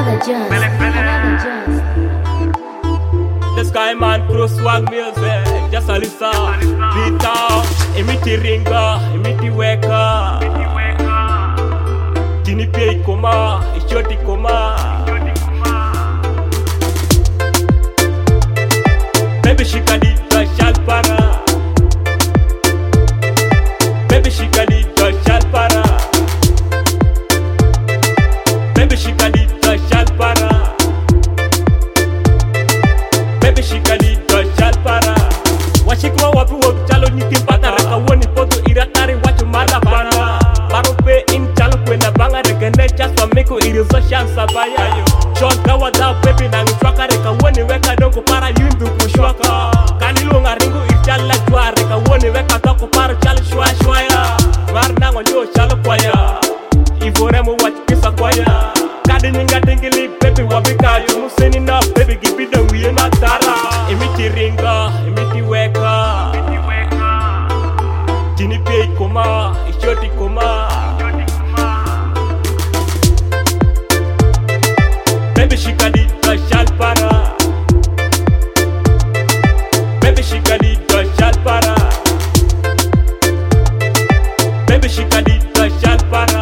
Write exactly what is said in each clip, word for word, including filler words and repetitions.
another just, another just. The Sky Man Crew swag music, just a listen. Beat out, imiti ringa, imiti weka. Tini pia ikoma, ishoti ikoma. Baby shikadita shalpara. Baby shikadita shalpara. Baby shikadita shalpara. Baby shikadita shalpara. Washikwa wapi wapi chalo nikimpata reka woni poto iratari wachu mara pana. Barope in chalo kwenda banga reka nechas wa miko irizo shansa baya. Shon kawa dao baby nangi chwaka reka woni weka donko para yundu kushwaka. Kanilo ngaringu irchala jwa reka woni weka toko para chalo shwa shwaya. Mar nango nyo chalo kwaya. Ivoremo wachikisa kwaya. Kadi nyinga tingili baby wabika jumuseni na baby gibida wiye na tara. Imiti ringa, imiti weka. Tini pia ikoma, ishoti ikoma. Baby shikadita shalpara. Baby shikadita shalpara. Baby shikadita shalpara.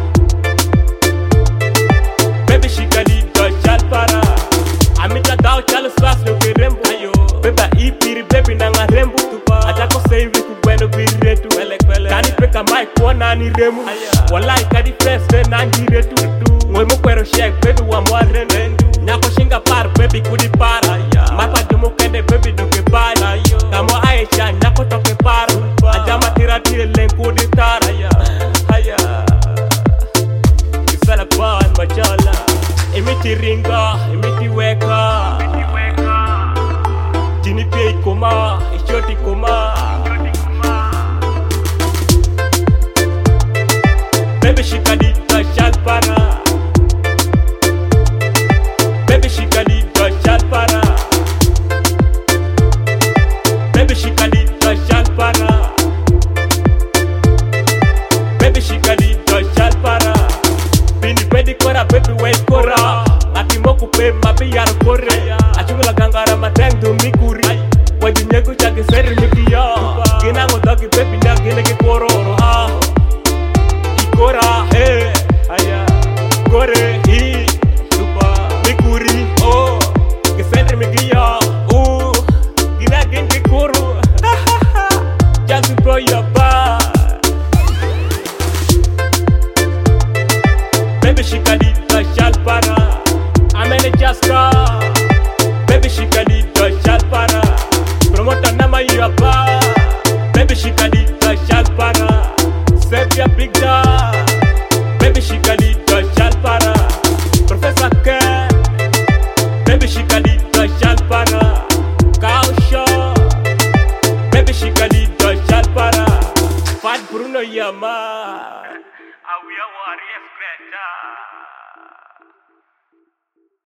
Baby shikadita shalpara. Amita dao chalo swas no kirembo. Beba ipiri baby nanga rembo. Atako save kubweno biretu. Kani peka mai kuona ni remu. Walai kadi fresh nangi retu. Ngoy mo kwero shake baby wa mware nendu. Nyako shinga par baby kudi para. Mapa jumo kende baby doke para. Kamo aisha nyako toke para. Ajama tira tire len kudi tara. Haya Isala ban machala. Imiti ringa, imiti weka. Tini pia ikoma, ishoti ikoma. Baby shikadita shalpara. Baby shikadita shalpara. Baby shikadita shalpara. Baby shikadita shalpara. Bini pedi kora baby wait kora. Ati moku pe mabi yaro kore. Achungula gangara mateng do mikuri. Wadi nyego chagi seri mikiya. Gina ngodogi baby na gine ke koro. Ikora hey aya kore hi tupa mikuri oh ke seri mikiya. Uh gina gine ke koro. Just bro your bar. Baby shikadita shalpara. Amene jaska. Baby shikadita shalpara. Promoter nama yapa. Baby shikadita shalpara. Save your big da. Baby shikadita shalpara. Professor Ken. Baby shikadita shalpara. Kausha. Baby shikadita shalpara. Fat Bruno Yama. Awiya warrior scratcher.